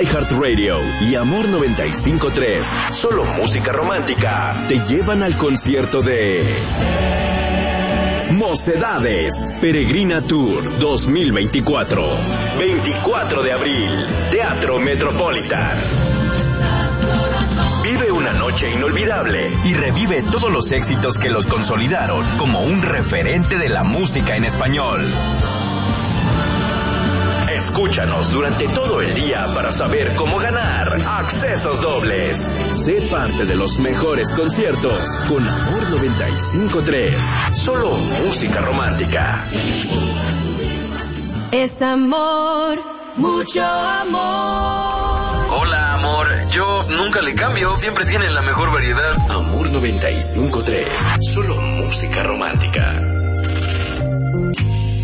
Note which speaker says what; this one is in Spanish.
Speaker 1: iHeartRadio y Amor 95.3, solo música romántica, te llevan al concierto de Mocedades, Peregrina Tour 2024. 24 de abril, Teatro Metropolitan. Vive una noche inolvidable y revive todos los éxitos que los consolidaron como un referente de la música en español. Escúchanos durante todo el día para saber cómo ganar accesos dobles. Sé parte de los mejores conciertos con Amor 95.3. Solo música romántica.
Speaker 2: Es amor, mucho amor.
Speaker 3: Hola, amor. Yo nunca le cambio, siempre tienen la mejor variedad.
Speaker 1: Amor 95.3. Solo